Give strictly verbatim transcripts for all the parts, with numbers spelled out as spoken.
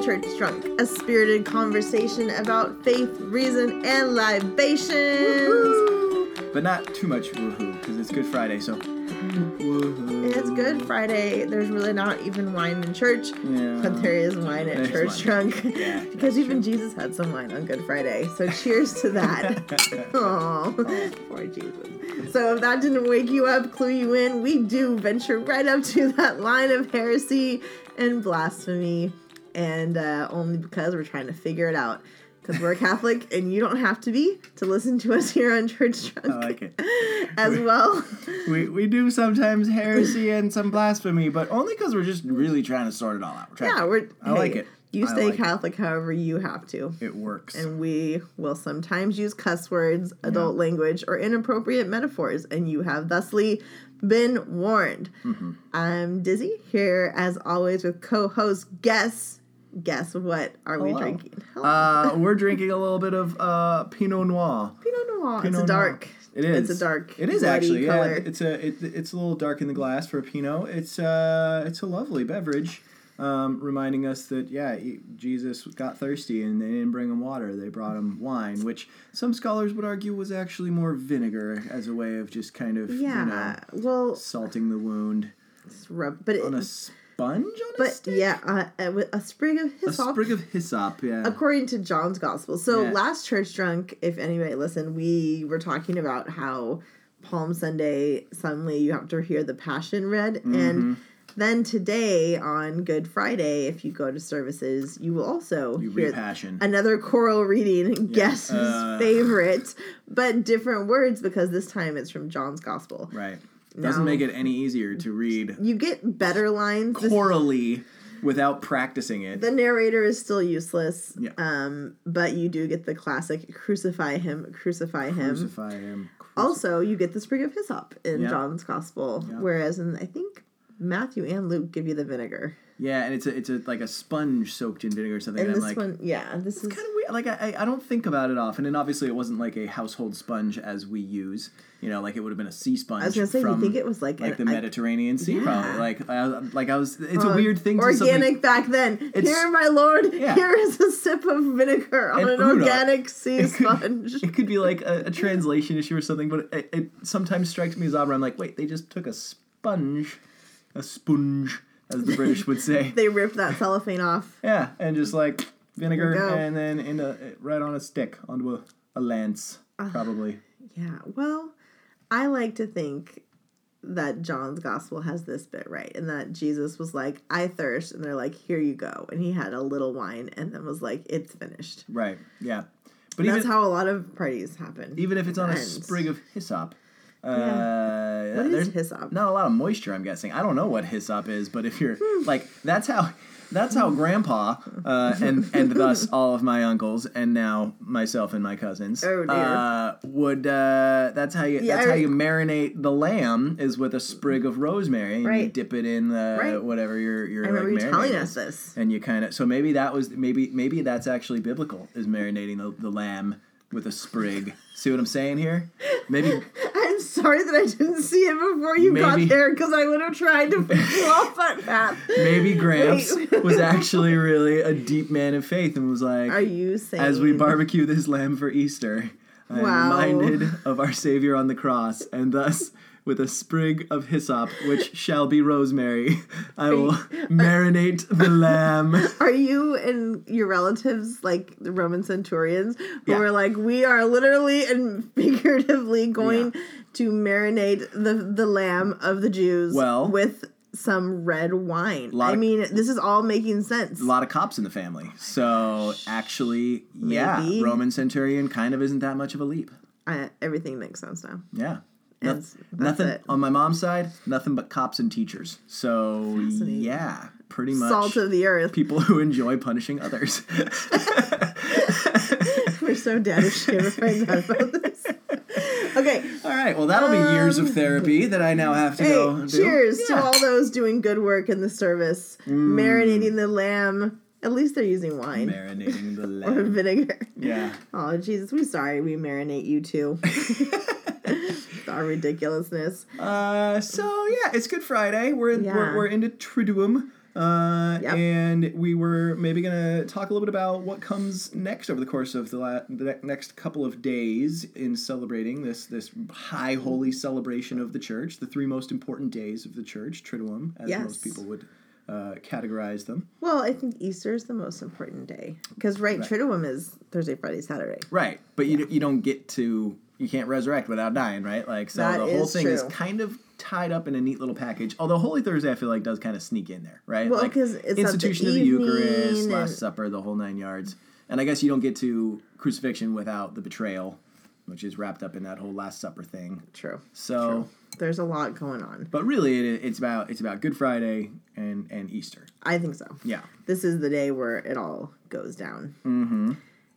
Church Drunk, a spirited conversation about faith, reason, and libations. Woo-hoo. But not too much woohoo, because it's Good Friday, so woohoo. It's Good Friday. There's really not even wine in church, Yeah. but there is wine at There's Church wine. Drunk. Yeah, because even true. Jesus had some wine on Good Friday. So cheers to that. Aww, oh. Poor Jesus. So if that didn't wake you up, clue you in, we do venture right up to that line of heresy and blasphemy. And uh, only because we're trying to figure it out. Because we're Catholic, and you don't have to be to listen to us here on Church Drunk. I like it. As we, well. We we do sometimes heresy and some blasphemy, but only because we're just really trying to sort it all out. We're yeah, to, we're. I hey, like it. You stay like Catholic it. however you have to. It works. And we will sometimes use cuss words, adult yeah. language, or inappropriate metaphors, and you have thusly been warned. Mm-hmm. I'm Dizzy, here as always with co-host Guess. Guess what are Hello. we drinking? Uh, we're drinking a little bit of uh, Pinot Noir. Pinot Noir. Pinot it's a dark. Noir. It is. It's a dark. It is actually. color. Yeah, it's a it, it's a little dark in the glass for a Pinot. It's uh it's a lovely beverage, um, reminding us that yeah Jesus got thirsty and they didn't bring him water. They brought him wine, which some scholars would argue was actually more vinegar as a way of just kind of yeah you know, well salting the wound. Rub, but on it, a sponge on but a stick? yeah, uh, with a sprig of hyssop. A sprig of hyssop, yeah. According to John's Gospel. So yeah. last Church Drunk, if anybody listened, we were talking about how Palm Sunday, suddenly you have to hear the Passion read. Mm-hmm. And then today on Good Friday, if you go to services, you will also you hear Passion. Another choral reading, yeah. guess his uh, favorite, but different words because this time it's from John's Gospel. Right. Doesn't now, make it any easier to read. You get better lines. Chorally without practicing it. The narrator is still useless. Yeah. Um, but you do get the classic crucify him, crucify him. Crucify him. Crucify. Also, you get the sprig of hyssop in yeah. John's Gospel, yeah. whereas in I think Matthew and Luke give you the vinegar. Yeah, and it's a it's a like a sponge soaked in vinegar or something. And, and this I'm like, one, yeah, this it's is kind of weird. Like I I don't think about it often, and obviously it wasn't like a household sponge as we use. You know, like it would have been a sea sponge. I was gonna say, from, you think it was like like an, the I, Mediterranean Sea, yeah. probably. Like I like I was. It's uh, a weird thing. to Organic back then. It's, here, my lord. Yeah. Here is a sip of vinegar on an organic knows? sea it sponge. Could, it could be like a, a translation issue or something, but it, it sometimes strikes me as odd. Where I'm like, wait, they just took a sponge, a sponge. As the British would say. They ripped that cellophane off. Yeah, and just like vinegar and then in a, right on a stick, onto a, a lance, probably. Uh, yeah, well, I like to think that John's Gospel has this bit right, and that Jesus was like, I thirst, and they're like, here you go. And he had a little wine, and then was like, it's finished. Right, yeah. But that's even, how a lot of parties happen. Even if it's on ends. a sprig of hyssop. Uh, yeah. What is hyssop? Not a lot of moisture, I'm guessing. I don't know what hyssop is, but if you're like, that's how, that's how Grandpa uh, and and thus all of my uncles and now myself and my cousins oh, dear. Uh, would. Uh, that's how you. Yeah, that's I, how you marinate the lamb is with a sprig of rosemary and right. you dip it in the right. whatever you're you're. I remember like, you telling us this. And you kind of so maybe that was maybe maybe that's actually biblical is marinating the, the lamb with a sprig. See what I'm saying here? Maybe. I'm sorry that I didn't see it before you maybe, got there because I would have tried to pick you off that path. Maybe Gramps was actually really a deep man of faith and was like, are you saying? As we barbecue this lamb for Easter, I am wow. reminded of our Savior on the cross, and thus, with a sprig of hyssop, which shall be rosemary, I will marinate the lamb. Are you and your relatives like the Roman centurions who yeah. are like, we are literally and figuratively going yeah. to marinate the, the lamb of the Jews well, with some red wine? I of, mean, this is all making sense. A lot of cops in the family. So, actually, Maybe. yeah, Roman centurion kind of isn't that much of a leap. I, everything makes sense now. Yeah. No, that's nothing it. On my mom's side, nothing but cops and teachers. So yeah, pretty much salt of the earth. People who enjoy punishing others. We're so dead if she ever finds out about this. Okay. All right. Well, that'll be um, years of therapy that I now have to hey, go do. Cheers yeah. to all those doing good work in the service, mm. marinating the lamb. At least they're using wine. Marinating the lamb. Or vinegar. Yeah. Oh, Jesus, we're sorry we marinate you too. Our ridiculousness. Uh, so, yeah, it's Good Friday. We're, yeah. we're, we're into Triduum. Uh, Yep. And we were maybe going to talk a little bit about what comes next over the course of the, la- the ne- next couple of days in celebrating this this high holy celebration of the church, the three most important days of the church, Triduum, as Yes. most people would uh, categorize them. Well, I think Easter is the most important day. Because, right, Right. Triduum is Thursday, Friday, Saturday. Right, but you, you don't get to, you can't resurrect without dying, right? Like, so That the whole is thing is true. kind of tied up in a neat little package. Although Holy Thursday, I feel like, does kind of sneak in there, right? Well, like 'cause it's at the institution of the evening Eucharist, and- Last Supper, the whole nine yards. And I guess you don't get to crucifixion without the betrayal, which is wrapped up in that whole Last Supper thing. True. So, True. There's a lot going on. but really, it, it's about it's about Good Friday and and Easter. I think so. Yeah. This is the day where it all goes down. Mm-hmm.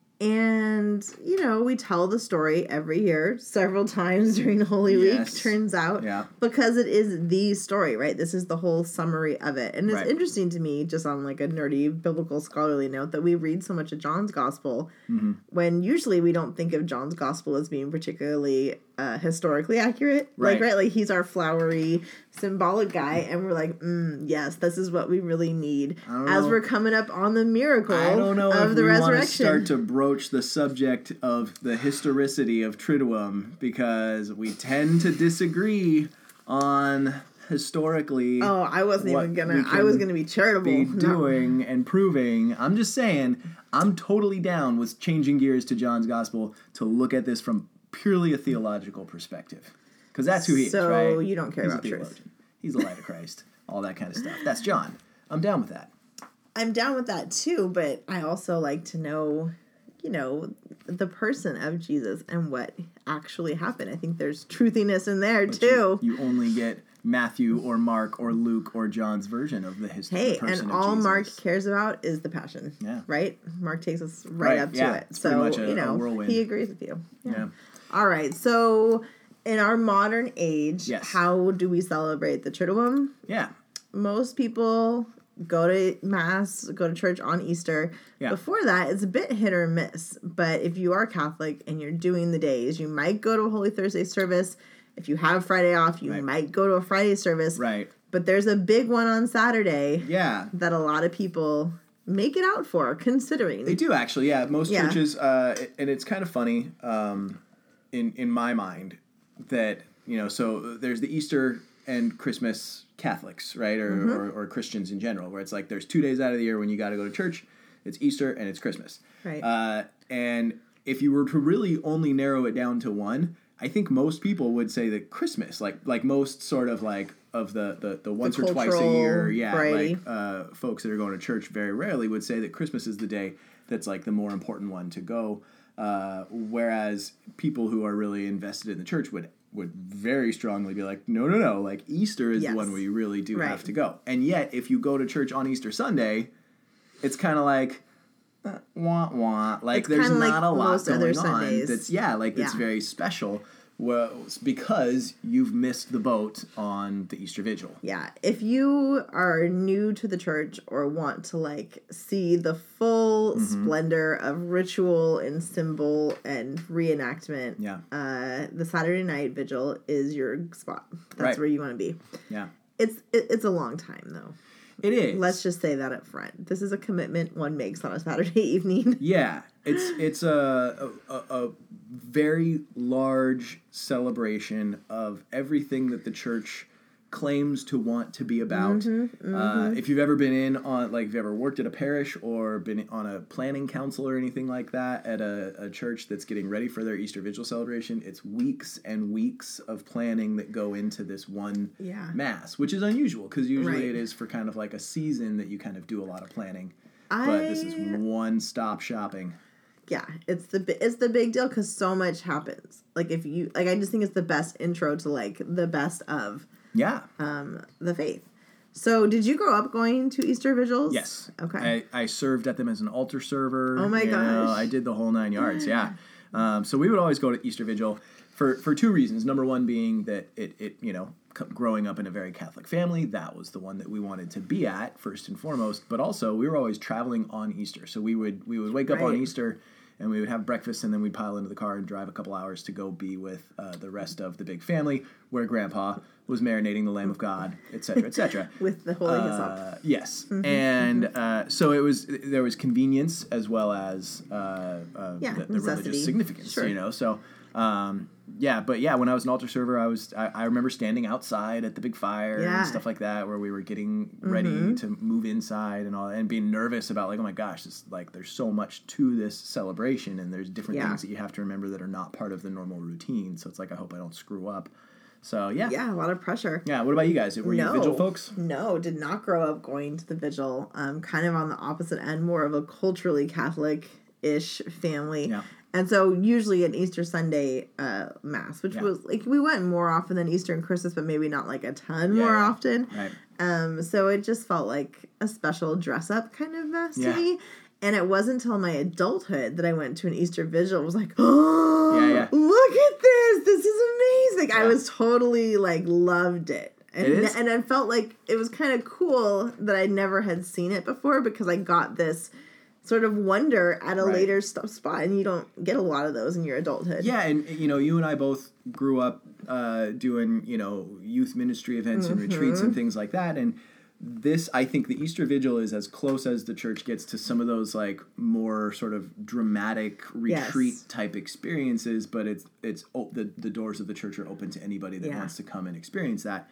And, you know, we tell the story every year, several times during Holy Yes. Week, turns out, Yeah. because it is the story, right? This is the whole summary of it. And it's Right. interesting to me, just on like a nerdy biblical scholarly note, that we read so much of John's Gospel Mm-hmm. when usually we don't think of John's Gospel as being particularly uh, historically accurate. Right. Like, right? Like, he's our flowery, symbolic guy, and we're like, mm, yes, this is what we really need I don't as know. we're coming up on the miracle I don't know of if the we want to resurrection. start to broach the subject of the historicity of Triduum because we tend to disagree on historically Oh, I wasn't what even gonna. we I was can gonna be charitable. be No. doing and proving. I'm just saying, I'm totally down with changing gears to John's Gospel to look at this from purely a theological perspective. Because that's who he is, So right? you don't care He's a about truth. theologian. He's the light of Christ. All that kind of stuff. That's John. I'm down with that. I'm down with that too, but I also like to know, you know, the person of Jesus and what actually happened. I think there's truthiness in there But too. You, you only get Matthew or Mark or Luke or John's version of the history. Hey, the person and of all Jesus. Mark cares about is the passion. Yeah. Right? Mark takes us right, Right, up to yeah. it. It's So, pretty much a- you a know, whirlwind. he agrees with you. Yeah. All right. So, in our modern age, Yes. how do we celebrate the Triduum? Yeah. Most people go to mass, go to church on Easter. Yeah. Before that, it's a bit hit or miss. But if you are Catholic and you're doing the days, you might go to a Holy Thursday service. If you have Friday off, you Right. might go to a Friday service. Right. But there's a big one on Saturday Yeah. that a lot of people make it out for, considering. They do actually, yeah. Most Yeah. churches, uh, and it's kind of funny, um, in in my mind, that you know. So there's the Easter and Christmas Catholics, right, or, Mm-hmm. or or Christians in general, where it's like there's two days out of the year when you got to go to church. It's Easter and it's Christmas. Right. Uh, and if you were to really only narrow it down to one, I think most people would say that Christmas, like like most sort of like of the the, the once or twice a cultural year, yeah, variety. like uh, folks that are going to church very rarely would say that Christmas is the day that's like the more important one to go. Uh, whereas people who are really invested in the church would would very strongly be like, no, no, no, like Easter is Yes. the one where you really do Right. have to go. And yet, if you go to church on Easter Sunday, it's kind of like, uh, wah wah. Like It's there's kinda like not a lot most going other on. Sundays. That's yeah, like that's Yeah. very special. Well, it's because you've missed the boat on the Easter Vigil. Yeah, if you are new to the church or want to like see the full Mm-hmm. splendor of ritual and symbol and reenactment, Yeah. uh, the Saturday night vigil is your spot. That's Right. where you want to be. Yeah, It's it, it's a long time though. it is. Let's just say that up front. This is a commitment one makes on a Saturday evening. Yeah, it's it's a, a a very large celebration of everything that the church claims to want to be about. Mm-hmm, Uh, if you've ever been in on, like, if you've ever worked at a parish or been on a planning council or anything like that at a, a church that's getting ready for their Easter Vigil celebration, it's weeks and weeks of planning that go into this one Yeah. mass, which is unusual because usually Right. it is for kind of like a season that you kind of do a lot of planning. I, But this is one-stop shopping. yeah, it's the bi- it's the big deal because so much happens. Like if you like, I just think it's the best intro to like the best of Yeah. um the faith. So did you grow up going to Easter vigils? Yes. Okay. I, I served at them as an altar server. Oh my you know, gosh. I did the whole nine yards. Yeah. Um, so we would always go to Easter Vigil for, for two reasons. Number one being that it, it you know, c- growing up in a very Catholic family, that was the one that we wanted to be at first and foremost. But also we were always traveling on Easter. So we would we would wake up on Right. Easter and we would have breakfast, and then we'd pile into the car and drive a couple hours to go be with uh, the rest of the big family, where Grandpa was marinating the Lamb of God, et cetera, et cetera. With the holy hyssop. Uh, yes, mm-hmm, and mm-hmm. Uh, so it was. There was convenience as well as uh, uh, yeah, the, the religious significance. Sure. You know, so. Um, yeah, but yeah, when I was an altar server, I was I, I remember standing outside at the big fire yeah. and stuff like that, where we were getting ready mm-hmm. to move inside and all, and being nervous about like, oh my gosh, this, like there's so much to this celebration, and there's different yeah. things that you have to remember that are not part of the normal routine. So it's like, I hope I don't screw up. So yeah, yeah, a lot of pressure. Yeah, what about you guys? Were no, you vigil folks? No, did not grow up going to the vigil. Um, kind of on the opposite end, more of a culturally Catholic-ish family. Yeah. And so usually an Easter Sunday uh, mass, which yeah. was like we went more often than Easter and Christmas, but maybe not like a ton yeah, more yeah. often. Right. Um, so it just felt like a special dress up kind of mass yeah. to me. And it wasn't until my adulthood that I went to an Easter vigil. I was like, oh, yeah, yeah. look at this. This is amazing. Yeah. I was totally like loved it. And, it is? and I felt like it was kind of cool that I never had seen it before because I got this sort of wonder at a right. later st- spot, and you don't get a lot of those in your adulthood. Yeah, and you know, you and I both grew up uh, doing, you know, youth ministry events mm-hmm. and retreats and things like that, and this, I think the Easter Vigil is as close as the church gets to some of those like more sort of dramatic retreat yes. type experiences, but it's it's oh, the the doors of the church are open to anybody that yeah. wants to come and experience that.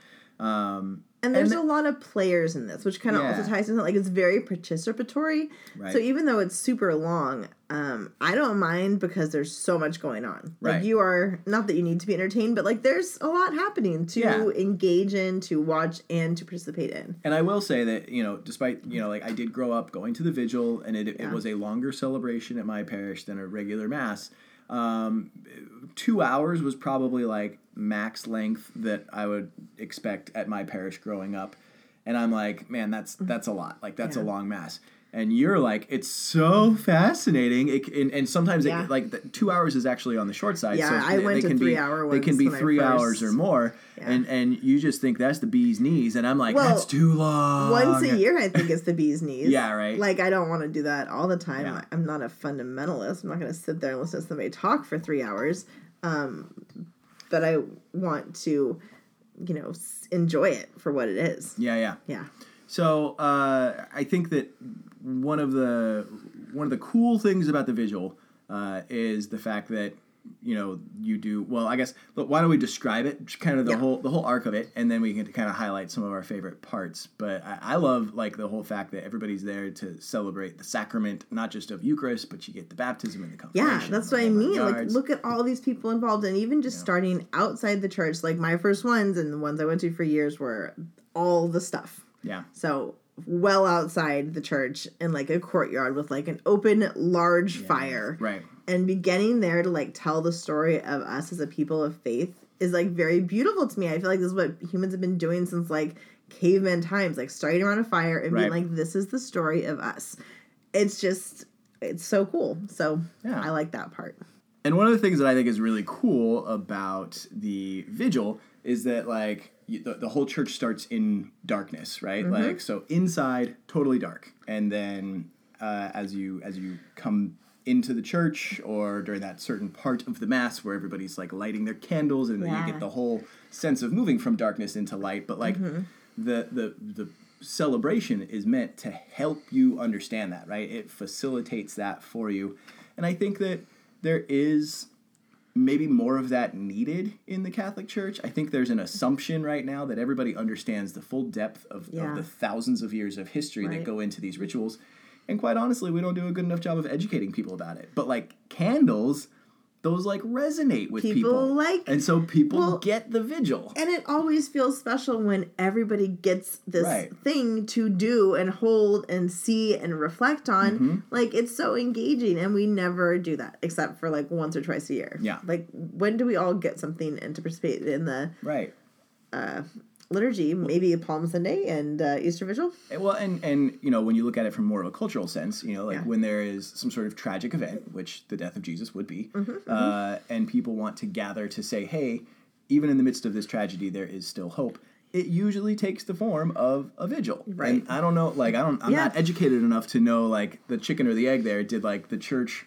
Um, and there's and a lot of players in this, which kind of yeah. also ties into like it's very participatory. Right. So even though it's super long, um, I don't mind because there's so much going on. Like right. you are not that you need to be entertained, but like there's a lot happening to yeah. engage in, to watch, and to participate in. And I will say that, you know, despite, you know, like I did grow up going to the vigil, and it yeah. it was a longer celebration at my parish than a regular mass. Um, two hours was probably like max length that I would expect at my parish growing up. And I'm like, man, that's, that's a lot. Like that's yeah. a long mass. And you're like, it's so fascinating. It, and, and sometimes yeah. it, like the, two hours is actually on the short side. Yeah, so I they, went they to can three be, hour ones. They can be three first, hours or more. Yeah. And, and you just think that's the bee's knees. And I'm like, well, that's too long. Once a year, I think it's the bee's knees. Yeah, right. Like, I don't want to do that all the time. Yeah. I'm not a fundamentalist. I'm not going to sit there and listen to somebody talk for three hours. Um, but I want to, you know, enjoy it for what it is. Yeah, yeah. Yeah. So uh, I think that one of the one of the cool things about the vigil uh, is the fact that, you know, you do well. I guess look, why don't we describe it, just kind of the yeah. whole the whole arc of it, and then we can kind of highlight some of our favorite parts. But I, I love like the whole fact that everybody's there to celebrate the sacrament, not just of Eucharist, but you get the baptism and the confirmation. Yeah, that's what I mean. Like, look at all these people involved, and even just yeah. starting outside the church. Like my first ones and the ones I went to for years were all the stuff. Yeah. So well outside the church in like a courtyard with like an open large yeah. fire. Right. And beginning there to like tell the story of us as a people of faith is like very beautiful to me. I feel like this is what humans have been doing since like caveman times, like starting around a fire and right. being like, this is the story of us. It's just, it's so cool. So yeah. I like that part. And one of the things that I think is really cool about the vigil is that like you, the, the whole church starts in darkness, right? Mm-hmm. Like, so inside, totally dark. And then uh, as you as you come into the church or during that certain part of the mass where everybody's like lighting their candles and yeah. you get the whole sense of moving from darkness into light. But like mm-hmm. the, the the celebration is meant to help you understand that, right? It facilitates that for you. And I think that there is maybe more of that needed in the Catholic Church. I think there's an assumption right now that everybody understands the full depth of, yeah. of the thousands of years of history right. that go into these rituals. And quite honestly, we don't do a good enough job of educating people about it. But like candles, those like resonate with people. People like, and so people well, get the vigil. And it always feels special when everybody gets this right. thing to do and hold and see and reflect on. Mm-hmm. Like it's so engaging, and we never do that except for like once or twice a year. Yeah. Like when do we all get something and to participate in the right uh, liturgy? Maybe Palm Sunday and uh, Easter Vigil. Well, and and you know when you look at it from more of a cultural sense, you know, like yeah. when there is some sort of tragic event, which the death of Jesus would be, mm-hmm, uh, mm-hmm. and people want to gather to say, hey, even in the midst of this tragedy, there is still hope. It usually takes the form of a vigil. Right. And I don't know, like I don't, I'm yeah. not educated enough to know like the chicken or the egg. There did like the church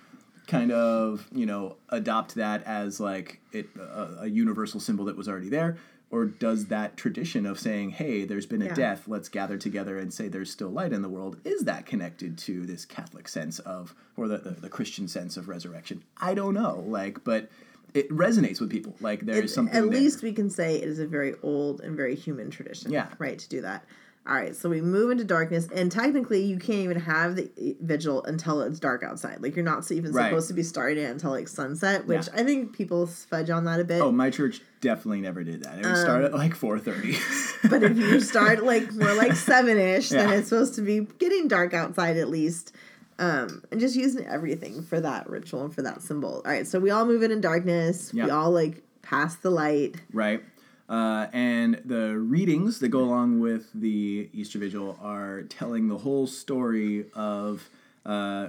kind of, you know, adopt that as like it a, a universal symbol that was already there? Or does that tradition of saying, hey, there's been a Yeah. death, let's gather together and say there's still light in the world, is that connected to this Catholic sense of, or the, the, the Christian sense of resurrection? I don't know, like, but it resonates with people. Like, there It- is something At there. least we can say it is a very old and very human tradition. Yeah. Right, to do that. All right, so we move into darkness, and technically you can't even have the vigil until it's dark outside. Like, you're not even Right. supposed to be starting it until, like, sunset, which Yeah. I think people fudge on that a bit. Oh, my church definitely never did that. It would start at like four thirty. But if you start, like, more like seven-ish, Yeah. then it's supposed to be getting dark outside at least. Um, and just using everything for that ritual and for that symbol. All right, so we all move in in darkness. Yeah. We all, like, pass the light. Right. Uh, and the readings that go along with the Easter Vigil are telling the whole story of uh,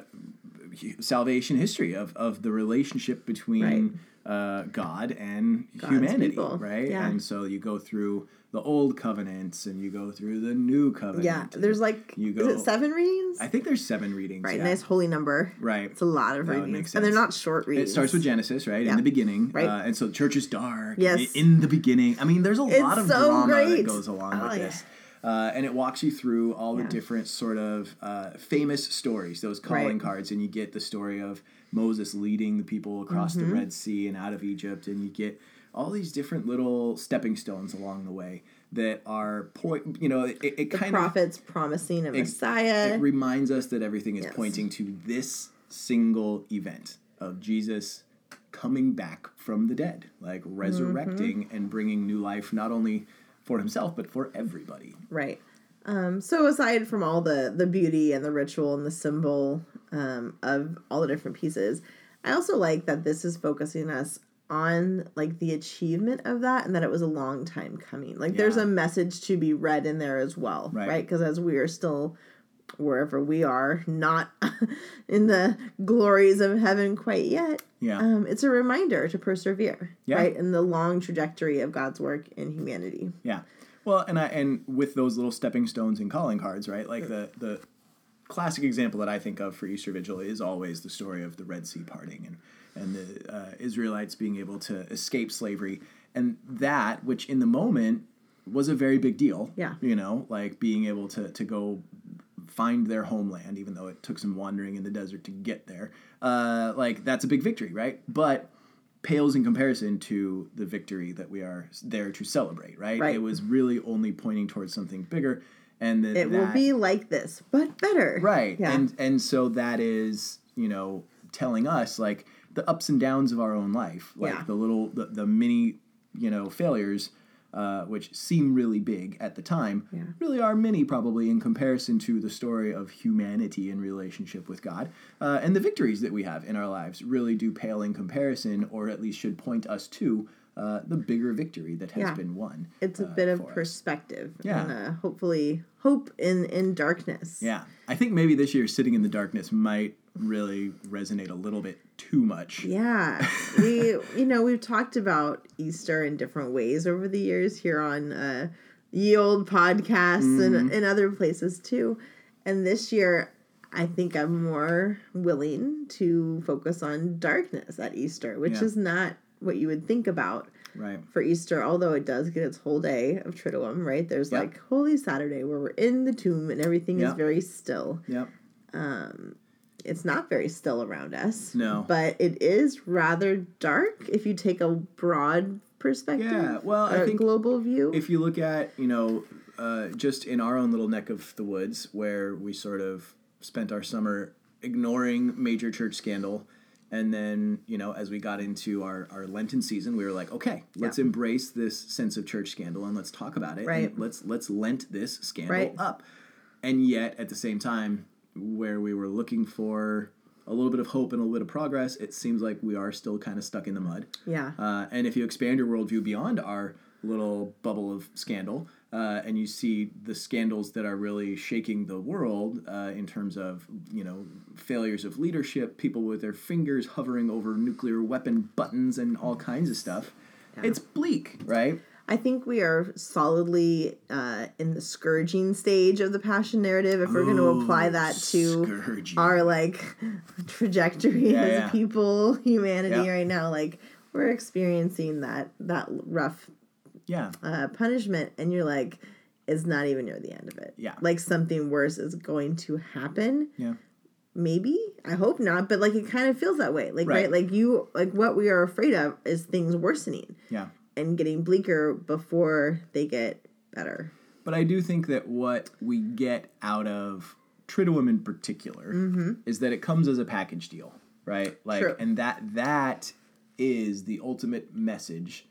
salvation history, of, of the relationship between uh, God and God's humanity, people. right? Yeah. And so you go through the old covenants and you go through the new covenant. Yeah, there's, like, You is go- it seven readings? I think there's seven readings. Right, yeah. nice holy number. Right. It's a lot of That would readings. make And they're sense. not short readings. It starts with Genesis, right? Yeah. In the beginning. Right. Uh, and so the church is dark. Yes. In the beginning. I mean, there's a It's lot of so drama that great. goes along Oh, with yeah. this. Uh, and it walks you through all Yeah. the different sort of uh, famous stories, those calling Right. cards. And you get the story of Moses leading the people across Mm-hmm. the Red Sea and out of Egypt. And you get all these different little stepping stones along the way that are, point. you know, it, it The kind of... prophets promising a Messiah. It reminds us that everything is Yes. pointing to this single event of Jesus coming back from the dead, like resurrecting Mm-hmm. and bringing new life, not only for himself, but for everybody. Right. Um, so aside from all the, the beauty and the ritual and the symbol um, of all the different pieces, I also like that this is focusing us on like the achievement of that and that it was a long time coming. Like there's Yeah. a message to be read in there as well, Right. right? Because as we are still wherever we are, not in the glories of heaven quite yet, Yeah. um, it's a reminder to persevere, Yeah. right? In the long trajectory of God's work in humanity. Yeah. Well, and I and with those little stepping stones and calling cards, right? Like the the classic example that I think of for Easter Vigil is always the story of the Red Sea parting and and the uh, Israelites being able to escape slavery, and that, which in the moment was a very big deal. Yeah. You know, like being able to to go find their homeland, even though it took some wandering in the desert to get there. Uh, like that's a big victory, right? But pales in comparison to the victory that we are there to celebrate, right? Right. It was really only pointing towards something bigger, and that It will that- be like this, but better. right. Yeah. And and so that is, you know, telling us like the ups and downs of our own life, like Yeah. the little the, the mini, you know, failures. Uh, which seem really big at the time, Yeah. really are many probably in comparison to the story of humanity in relationship with God. Uh, and the victories that we have in our lives really do pale in comparison, or at least should point us to uh, the bigger victory that has Yeah. been won. It's a uh, bit of for us. perspective. Yeah. And uh, hopefully hope in, in darkness. Yeah. I think maybe this year sitting in the darkness might really resonate a little bit too much. Yeah. we, you know, we've talked about Easter in different ways over the years here on uh, Ye Old podcasts Mm-hmm. and, and other places too. And this year, I think I'm more willing to focus on darkness at Easter, which Yeah. is not what you would think about Right. for Easter, although it does get its whole day of Triduum, right? There's Yep. like Holy Saturday where we're in the tomb and everything is Yep. very still. Yep. It's not very still around us. No. But it is rather dark if you take a broad perspective. Yeah, well, I or a think global view. If you look at, you know, uh, just in our own little neck of the woods where we sort of spent our summer ignoring major church scandal, and then, you know, as we got into our, our Lenten season, we were like, okay, let's Yeah. embrace this sense of church scandal and let's talk about it. Right. And let's let's Lent this scandal Right. up. And yet, at the same time, where we were looking for a little bit of hope and a little bit of progress, it seems like we are still kind of stuck in the mud. yeah. Uh, and if you expand your worldview beyond our little bubble of scandal, uh, and you see the scandals that are really shaking the world uh, in terms of, you know, failures of leadership, people with their fingers hovering over nuclear weapon buttons and all kinds of stuff, Yeah. it's bleak, right? I think we are solidly uh, in the scourging stage of the Passion narrative. If we're going to apply that to scourging. our like trajectory Yeah, as yeah. a people, humanity Yeah. right now, like we're experiencing that that rough Yeah. uh, punishment, and you're like, it's not even near the end of it. Yeah. Like something worse is going to happen. Yeah. Maybe, I hope not, but like it kind of feels that way. Like right, Right. like you, like what we are afraid of is things worsening Yeah. and getting bleaker before they get better. But I do think that what we get out of Triduum in particular Mm-hmm. is that it comes as a package deal, right? Like, True. and that that is the ultimate message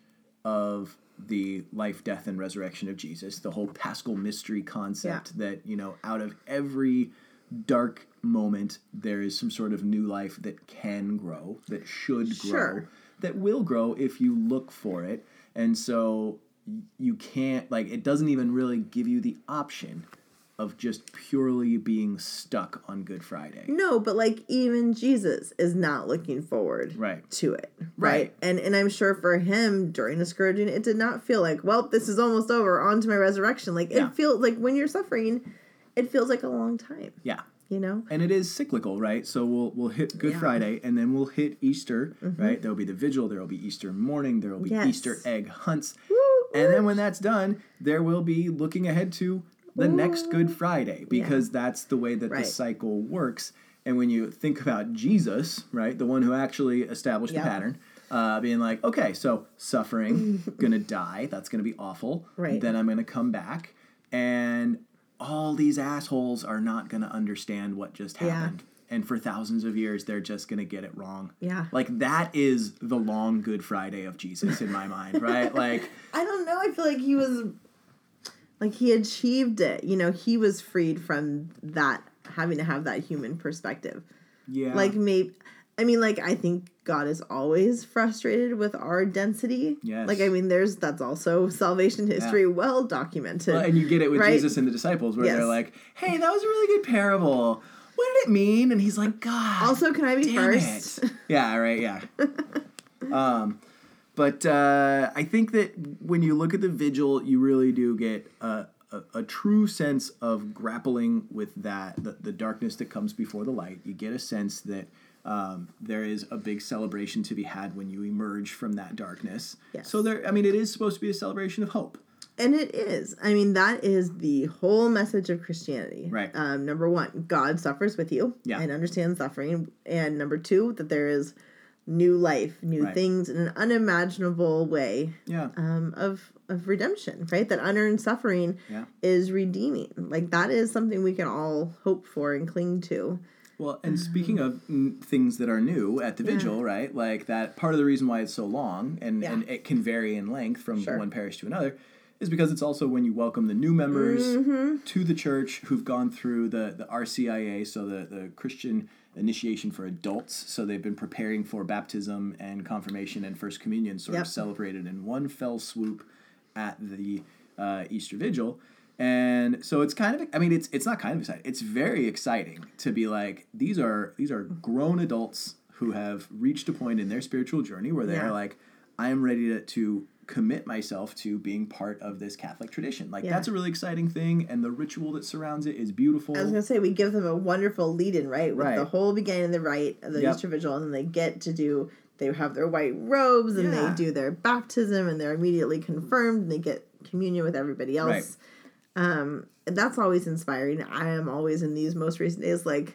of the life, death, and resurrection of Jesus. The whole Paschal mystery concept Yeah. that, you know, out of every dark moment, there is some sort of new life that can grow, that should grow, Sure. that will grow if you look for it. And so you can't, like, it doesn't even really give you the option of just purely being stuck on Good Friday. No, but like even Jesus is not looking forward Right. to it. Right. Right. And and I'm sure for him during the scourging, it did not feel like, well, this is almost over, on to my resurrection. Like Yeah. it feels like when you're suffering, it feels like a long time. Yeah. You know? And it is cyclical, right? So we'll we'll hit Good Yeah. Friday, and then we'll hit Easter, right? There will be the vigil, there will be Easter morning, there will be Yes. Easter egg hunts. Woo, And woo. then when that's done, there will be looking ahead to the next Good Friday, because that's the way that Right. the cycle works. And when you think about Jesus, right, the one who actually established Yep. the pattern, uh, being like, okay, so suffering, gonna die, that's gonna be awful. Right. Then I'm gonna come back, and all these assholes are not gonna understand what just Yeah. happened. And for thousands of years, they're just gonna get it wrong. Yeah. Like, that is the long Good Friday of Jesus in my mind, right? Like, I don't know. I feel like he was, like he achieved it. You know, he was freed from that, having to have that human perspective. yeah. Like maybe, I mean, like I think God is always frustrated with our density. Yes. Like I mean, there's that's also salvation history, well documented. Well, and you get it with right? Jesus and the disciples, where Yes. they're like, "Hey, that was a really good parable. What did it mean?" And he's like, "God, Also, can I be damn first? it." Yeah, right. Yeah. um, but uh, I think that when you look at the vigil, you really do get a, a, a true sense of grappling with that, the, the darkness that comes before the light. You get a sense that um, there is a big celebration to be had when you emerge from that darkness. Yes. So there, I mean, it is supposed to be a celebration of hope. And it is. I mean, that is the whole message of Christianity. Right. Um, number one, God suffers with you Yeah. and understands suffering. And number two, that there is new life, new Right. things in an unimaginable way Yeah. um, of of redemption, right? That unearned suffering Yeah. is redeeming. Like that is something we can all hope for and cling to. Well, and speaking of mm, things that are new at the Yeah. vigil, right? Like that part of the reason why it's so long and, Yeah. and it can vary in length from Sure. one parish to another is because it's also when you welcome the new members Mm-hmm. to the church who've gone through the, the R C I A, so the, the Christian Initiation for Adults. So they've been preparing for baptism and confirmation and First Communion sort Yep. of celebrated in one fell swoop at the uh, Easter Vigil. And so it's kind of, I mean, it's it's not kind of exciting. It's very exciting to be like, these are these are grown adults who have reached a point in their spiritual journey where they're Yeah. like, I am ready to, to commit myself to being part of this Catholic tradition. Like, Yeah. that's a really exciting thing, and the ritual that surrounds it is beautiful. I was gonna say we give them a wonderful lead-in, right? With Right. the whole beginning of the rite of the Yep. Easter Vigil, and then they get to do. They have their white robes, and Yeah. they do their baptism, and they're immediately confirmed, and they get communion with everybody else. Right. Um, and that's always inspiring. I am always in these most recent days like.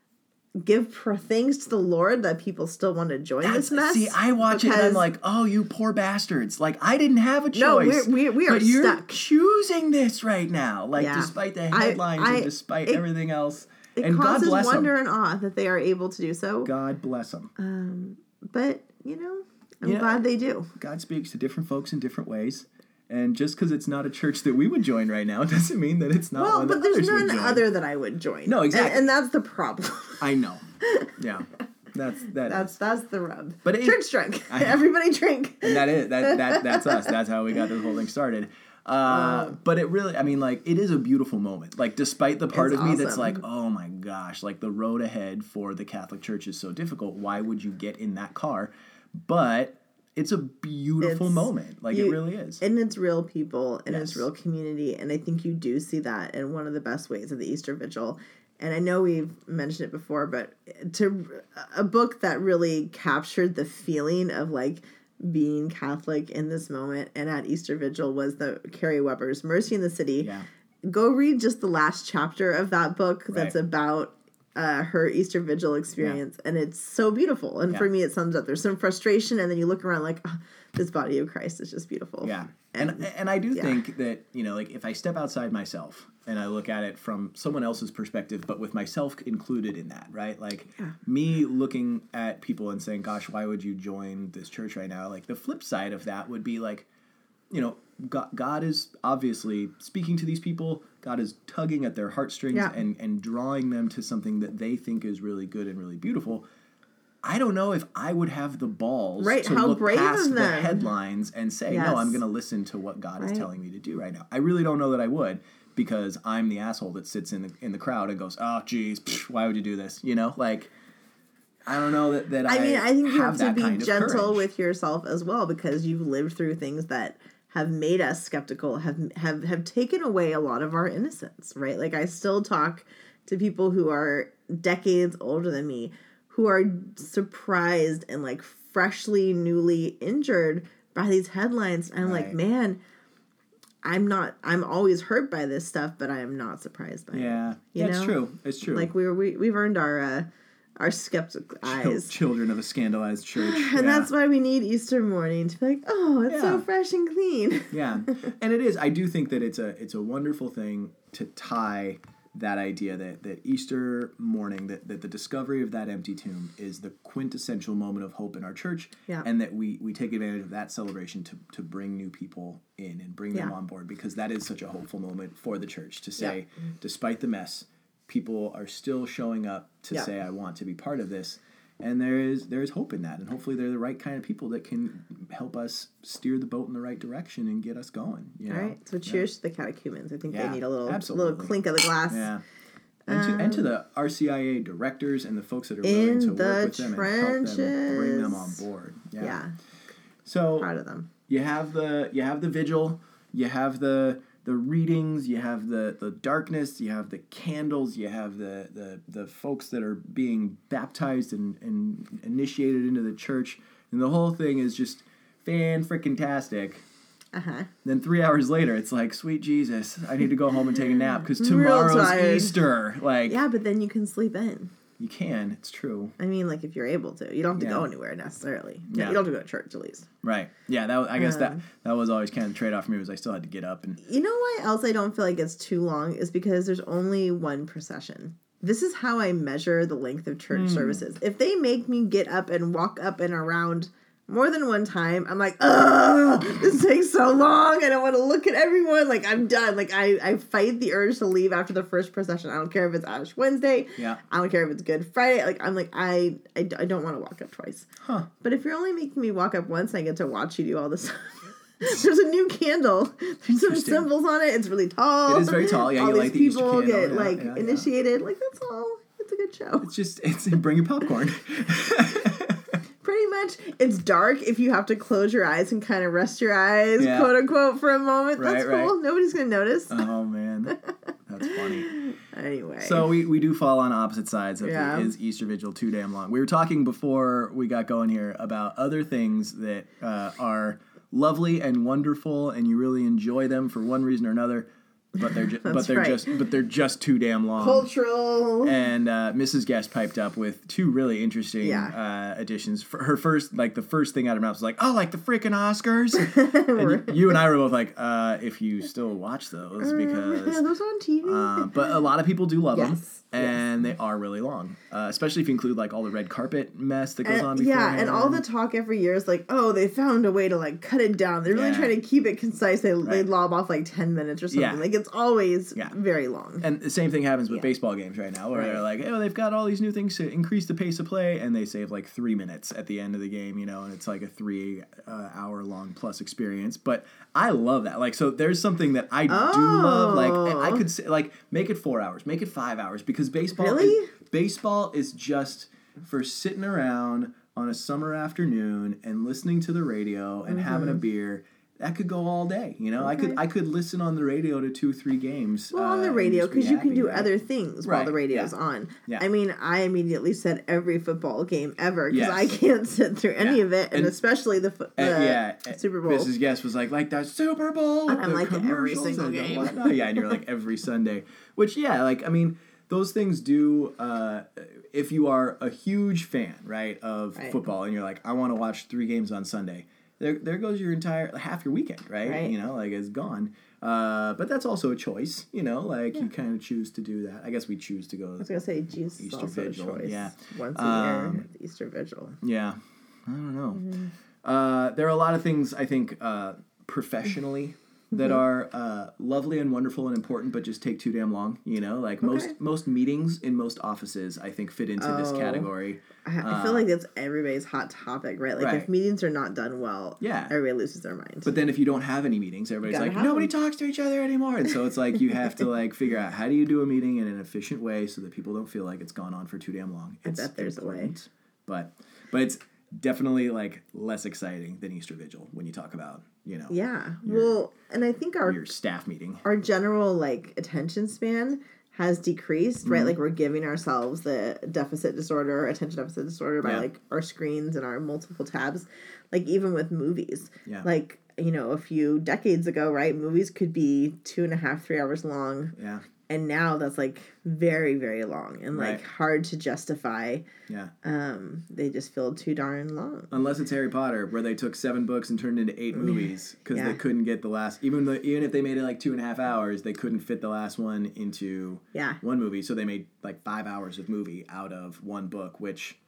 Give pro- thanks to the Lord that people still want to join That's, this mess. see, I watch it and I'm because- like, oh, you poor bastards. Like, I didn't have a choice. No, we're- we- we are but you're stuck. choosing this right now. Like, Yeah. despite the I- headlines I- and despite it- everything else. it And God causes bless wonder them. and awe that they are able to do so. God bless them. Um, but you know, I'm Yeah. glad they do. God speaks to different folks in different ways. And just because it's not a church that we would join right now doesn't mean that it's not Well, one but that there's others would none join. other that I would join. No, exactly. and, and that's the problem. I know. Yeah. That's that That's is. that's the rub. But it- church drink. I know. Everybody drink. And that is that that that's us. That's how we got this whole thing started. Uh, but it really, I mean, like, it is a beautiful moment. Like, despite the part It's of me that's awesome. like, oh my gosh, like the road ahead for the Catholic Church is so difficult. Why would you get in that car? But it's a beautiful It's, moment. Like, you, it really is. And it's real people, and Yes. it's real community, and I think you do see that in one of the best ways of the Easter Vigil. And I know we've mentioned it before, but to a book that really captured the feeling of, like, being Catholic in this moment and at Easter Vigil was the Carrie Weber's Mercy in the City. Yeah. Go read just the last chapter of that book that's Right. about uh, her Easter Vigil experience, yeah. and it's so beautiful. And yeah. for me, it sums up. There's some frustration, and then you look around like, oh, this body of Christ is just beautiful. Yeah, and and, and I do yeah. think that, you know, like, if I step outside myself and I look at it from someone else's perspective, but with myself included in that, right? Like, yeah. me looking at people and saying, gosh, why would you join this church right now? Like, the flip side of that would be, like, you know, God, God is obviously speaking to these people. God is tugging at their heartstrings yeah. and, and drawing them to something that they think is really good and really beautiful. I don't know if I would have the balls right. to How look brave past of the them. headlines and say, yes. no, I'm going to listen to what God right. is telling me to do right now. I really don't know that I would, because I'm the asshole that sits in the in the crowd and goes, oh, geez, psh, why would you do this? You know, like, I don't know that, that I I mean, I think you have, have to be kind of gentle courage. with yourself as well, because you've lived through things that have made us skeptical, have have have taken away a lot of our innocence, right? Like, I still talk to people who are decades older than me, who are surprised and, like, freshly, newly injured by these headlines. And I'm right. like, man, I'm not, I'm always hurt by this stuff, but I am not surprised by yeah. it. Yeah, it's true. It's true. Like, we, we, we've earned our, uh, our skeptical eyes. Children of a scandalized church. And yeah. that's why we need Easter morning to be like, oh, it's yeah. so fresh and clean. yeah. And it is. I do think that it's a it's a wonderful thing to tie that idea that, that Easter morning, that, that the discovery of that empty tomb is the quintessential moment of hope in our church, yeah. and that we, we take advantage of that celebration to, to bring new people in and bring them yeah. on board, because that is such a hopeful moment for the church to say, yeah. despite the mess, people are still showing up to yeah. say, I want to be part of this. And there is there is hope in that, and hopefully they're the right kind of people that can help us steer the boat in the right direction and get us going. You know? All right, so cheers yeah. to the catechumens. I think yeah, they need a little absolutely. little clink of the glass. Yeah, and, um, to, and to the R C I A directors and the folks that are willing to work with them trenches. and help them bring them on board. Yeah, yeah. So proud of them. You have the you have the vigil, you have the. The readings, you have the, the darkness, you have the candles, you have the, the, the folks that are being baptized and, and initiated into the church, and the whole thing is just fan-frickin-tastic. Uh-huh. Then three hours later, it's like, sweet Jesus, I need to go home and take a nap because tomorrow's Easter. Like, yeah, but then you can sleep in. You can. It's true. I mean, like, if you're able to. You don't have to yeah. go anywhere, necessarily. Yeah. You don't have to go to church, at least. Right. Yeah, that I guess um, that that was always kind of the trade-off for me, was I still had to get up. And you know why else I don't feel like it's too long is because there's only one procession. This is how I measure the length of church mm. services. If they make me get up and walk up and around more than one time, I'm like, ugh, this takes so long. I don't want to look at everyone. Like, I'm done. Like, I, I fight the urge to leave after the first procession. I don't care if it's Ash Wednesday. Yeah. I don't care if it's Good Friday. Like, I'm like, I, I, I don't want to walk up twice. Huh. But if you're only making me walk up once, I get to watch you do all this stuff. There's a new candle. There's some symbols on it. It's really tall. It is very tall. Yeah, all you these like the people Easter get candle. like yeah, yeah, initiated. Yeah. Like, that's all. It's a good show. It's just it's bring your popcorn. Pretty much, it's dark if you have to close your eyes and kind of rest your eyes, yeah. quote unquote, for a moment. Right, That's cool. right. Nobody's gonna notice. Oh man, that's funny. Anyway, so we, we do fall on opposite sides of yeah. the, is Easter Vigil too damn long? We were talking before we got going here about other things that uh, are lovely and wonderful, and you really enjoy them for one reason or another. But they're ju- but they're right. just but they're just too damn long. Cultural. And uh, Missus Guest piped up with two really interesting yeah. uh, additions. For her first, like the first thing out of her mouth was like, "Oh, like the freaking Oscars." And you, you and I were both like, uh, "If you still watch those, because yeah, those on T V." Uh, but a lot of people do love yes. them, and yes. they are really long, uh, especially if you include like all the red carpet mess that goes and, on. Beforehand. Yeah, and all the talk every year is like, "Oh, they found a way to like cut it down. They're really yeah. trying to keep it concise. They right. they lob off like ten minutes or something. Yeah. Like it's always." Yeah. Very long. And the same thing happens with yeah. baseball games right now, where right. they're like, oh, they've got all these new things to increase the pace of play, and they save like three minutes at the end of the game, you know, and it's like a three uh, hour long plus experience. But I love that. Like, so there's something that I oh. do love. Like, I could say, like, make it four hours, make it five hours, because baseball, really? is, baseball is just for sitting around on a summer afternoon and listening to the radio and mm-hmm. having a beer. That could go all day, you know. Okay. I could I could listen on the radio to two, three games. Well, on the uh, radio, because you can do right? other things right. while the radio's yeah. on. Yeah. I mean, I immediately said every football game ever because yes. I can't sit through any yeah. of it, and, and especially the, the and, yeah, Super Bowl. Missus Guest was like, like that Super Bowl. And I'm like every commercials single and game. whatnot. Yeah, and you're like every Sunday. Which, yeah, like, I mean, those things do, uh, if you are a huge fan, right, of right. football, and you're like, I want to watch three games on Sunday. There, there goes your entire half your weekend, right? right? You know, like it's gone. Uh, but that's also a choice, you know. Like yeah. you kind of choose to do that. I guess we choose to go. I was gonna say Jesus Easter is also Vigil. a choice. Yeah, once a um, year, Easter Vigil. Yeah, I don't know. Mm-hmm. Uh, there are a lot of things I think uh, professionally that are uh, lovely and wonderful and important, but just take too damn long. You know, like okay. most most meetings in most offices, I think fit into oh, this category. I, I feel uh, like that's everybody's hot topic, right? Like right. if meetings are not done well, yeah. everybody loses their mind. But then if you don't have any meetings, everybody's like, nobody them. talks to each other anymore. And so it's like you have to like figure out how do you do a meeting in an efficient way so that people don't feel like it's gone on for too damn long. It's I bet there's important, a way. But but it's definitely like less exciting than Easter Vigil when you talk about, you know. Yeah. Your, well, and I think our your staff meeting. Our general like attention span has decreased, mm-hmm. right? Like we're giving ourselves the deficit disorder, attention deficit disorder by yeah. like our screens and our multiple tabs. Like even with movies. Yeah. Like, you know, a few decades ago, right? Movies could be two and a half, three hours long. Yeah. And now that's like very, very long and like right. hard to justify. Yeah. Um, they just feel too darn long. Unless it's Harry Potter, where they took seven books and turned it into eight movies because yeah. they couldn't get the last. Even though, even if they made it like two and a half hours, they couldn't fit the last one into yeah. one movie. So they made like five hours of movie out of one book, which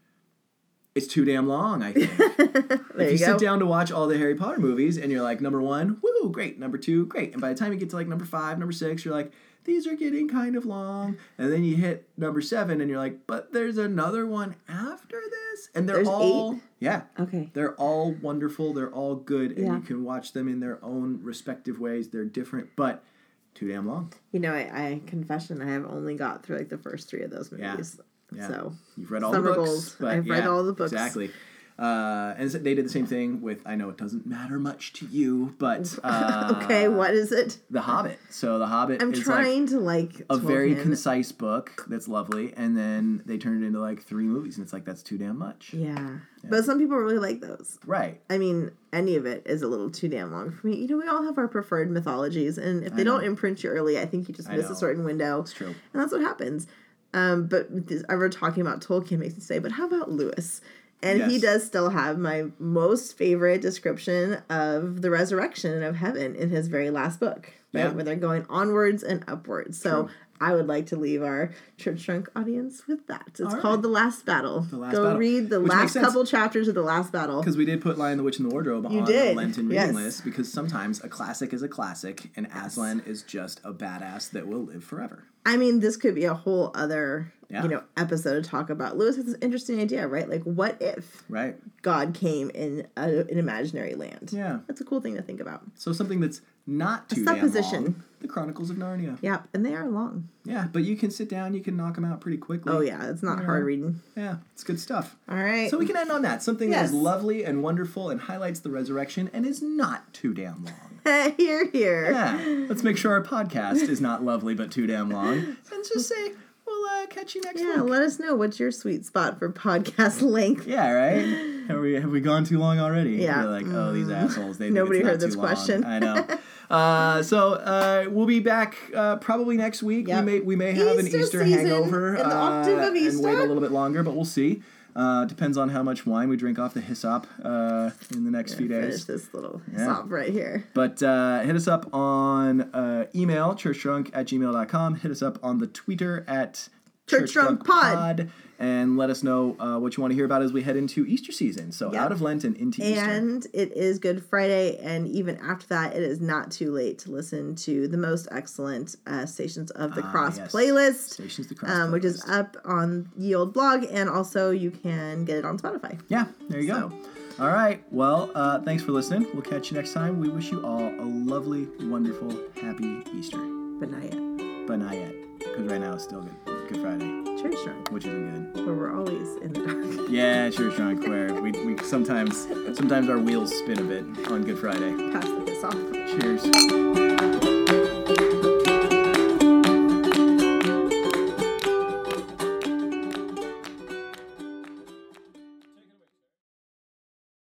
is too damn long. I think. there if you, you sit go. down to watch all the Harry Potter movies and you're like number one, woo, great. Number two, great. And by the time you get to like number five, number six, you're like, these are getting kind of long. And then you hit number seven and you're like, but there's another one after this? And they're there's all... Eight? Yeah. Okay. They're all wonderful. They're all good. And yeah. you can watch them in their own respective ways. They're different, but too damn long. You know, I, I confession, I have only got through like the first three of those movies. Yeah. yeah. So you've read all Summer the books. Goals. But I've yeah, read all the books. Exactly. Uh, and they did the same thing with, I know it doesn't matter much to you, but... Uh, okay, what is it? The Hobbit. So The Hobbit I'm is trying like to like... a very him. concise book that's lovely, and then they turned it into like three movies, and it's like, that's too damn much. Yeah. yeah. But some people really like those. Right. I mean, any of it is a little too damn long for me. You know, we all have our preferred mythologies, and if they don't imprint you early, I think you just miss a certain window. It's true. And that's what happens. Um, but this, ever talking about Tolkien makes me say, but how about Lewis? And yes. he does still have my most favorite description of the resurrection and of heaven in his very last book, right? Yeah. Where they're going onwards and upwards. So True. I would like to leave our Church Drunk audience with that. It's All called right. The Last Battle. The Last Go Battle. read the Which last couple chapters of The Last Battle. Because we did put Lion, the Witch, and the Wardrobe You on did. the Lenten reading Yes. list, because sometimes a classic is a classic, and Aslan is just a badass that will live forever. I mean, this could be a whole other, Yeah. you know, episode to talk about. Lewis has this interesting idea, right? Like, what if Right. God came in a, an imaginary land? Yeah. That's a cool thing to think about. So something that's not too A damn supposition. long. The Chronicles of Narnia. Yeah, and they are long. Yeah, but you can sit down, you can knock them out pretty quickly. Oh, yeah, it's not You hard know? reading. Yeah, it's good stuff. All right. So we can end on that. Something Yes. that is lovely and wonderful and highlights the resurrection and is not too damn long. Here, here. Yeah. Let's make sure our podcast is not lovely but too damn long. And just say, we'll uh, catch you next Yeah, week. let us know what's your sweet spot for podcast length. Yeah, right? Have we, have we gone too long already? Yeah. You're like, oh, these assholes. They think Nobody it's not heard this too long. question. I know. Uh, so uh, we'll be back uh, probably next week. Yep. We may we may have Easter an Easter season hangover in the uh, octave of and wait a Easter. little bit longer, but we'll see. Uh, depends on how much wine we drink off the hyssop uh, in the next few Finish days. this little Yeah. stop right here. But uh, hit us up on uh, email, churchdrunk at gmail dot com. Hit us up on the Twitter at Church Drunk Pod. And let us know uh, what you want to hear about as we head into Easter season. So Yep. out of Lent and into Easter. And it is Good Friday, and even after that, it is not too late to listen to the most excellent uh, Stations of the Ah, Cross yes. playlist, Stations of the Cross um, which is playlist. up on Ye Old Blog, and also you can get it on Spotify. Yeah, there you go. All right. Well, uh, thanks for listening. We'll catch you next time. We wish you all a lovely, wonderful, happy Easter. But not yet. But not yet, because right now it's still good. Good Friday. Church drunk. which isn't good. Where we're always in the dark. Yeah, church drunk. Where we, we sometimes sometimes our wheels spin a bit on Good Friday. Pass this off. Cheers.